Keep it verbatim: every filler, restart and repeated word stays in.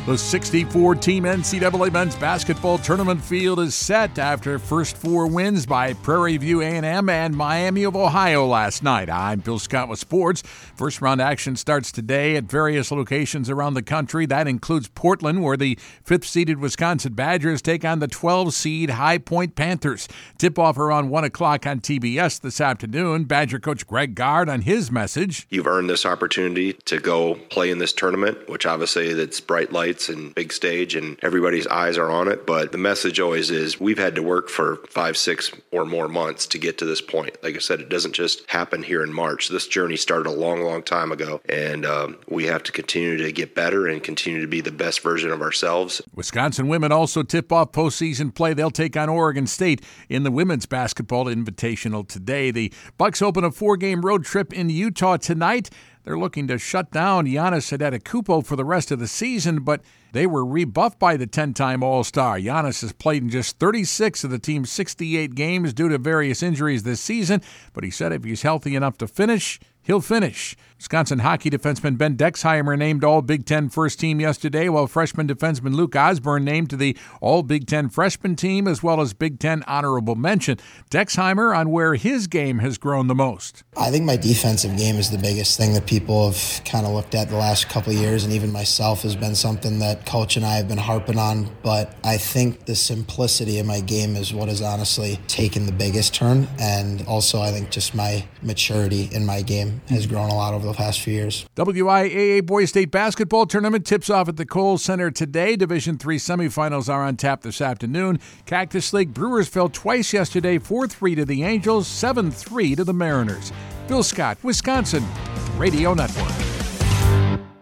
The sixty-four team N C double A men's basketball tournament field is set after first four wins by Prairie View A and M and Miami of Ohio last night. I'm Bill Scott with sports. First round action starts today at various locations around the country. That includes Portland, where the fifth-seeded Wisconsin Badgers take on the twelve-seed High Point Panthers. Tip-off around one o'clock on T B S this afternoon. Badger coach Greg Gard on his message. You've earned this opportunity to go play in this tournament, which obviously it's bright lights and big stage and everybody's eyes are on it. But the message always is we've had to work for five, six or more months to get to this point. Like I said, it doesn't just happen here in March. This journey started a long, long time ago, and um, we have to continue to get better and continue to be the best version of ourselves. Wisconsin women also tip off postseason play. They'll take on Oregon State in the Women's Basketball Invitational today. The Bucks open a four-game road trip in Utah tonight. They're looking to shut down Giannis Antetokounmpo for the rest of the season, but they were rebuffed by the ten-time All-Star. Giannis has played in just thirty-six of the team's sixty-eight games due to various injuries this season, but he said if he's healthy enough to finish, he'll finish. Wisconsin hockey defenseman Ben Dexheimer named All-Big Ten first team yesterday, while freshman defenseman Luke Osborne named to the All-Big Ten freshman team, as well as Big Ten honorable mention. Dexheimer on where his game has grown the most. I think my defensive game is the biggest thing that people have kind of looked at the last couple of years, and even myself has been something that Coach and I have been harping on. But I think the simplicity of my game is what has honestly taken the biggest turn, and also I think just my maturity in my game has grown a lot over the past few years. W I A A Boys State Basketball Tournament tips off at the Kohl Center today. Division three semifinals are on tap this afternoon. Cactus Lake Brewers fell twice yesterday, four three to the Angels, seven three to the Mariners. Bill Scott, Wisconsin Radio Network.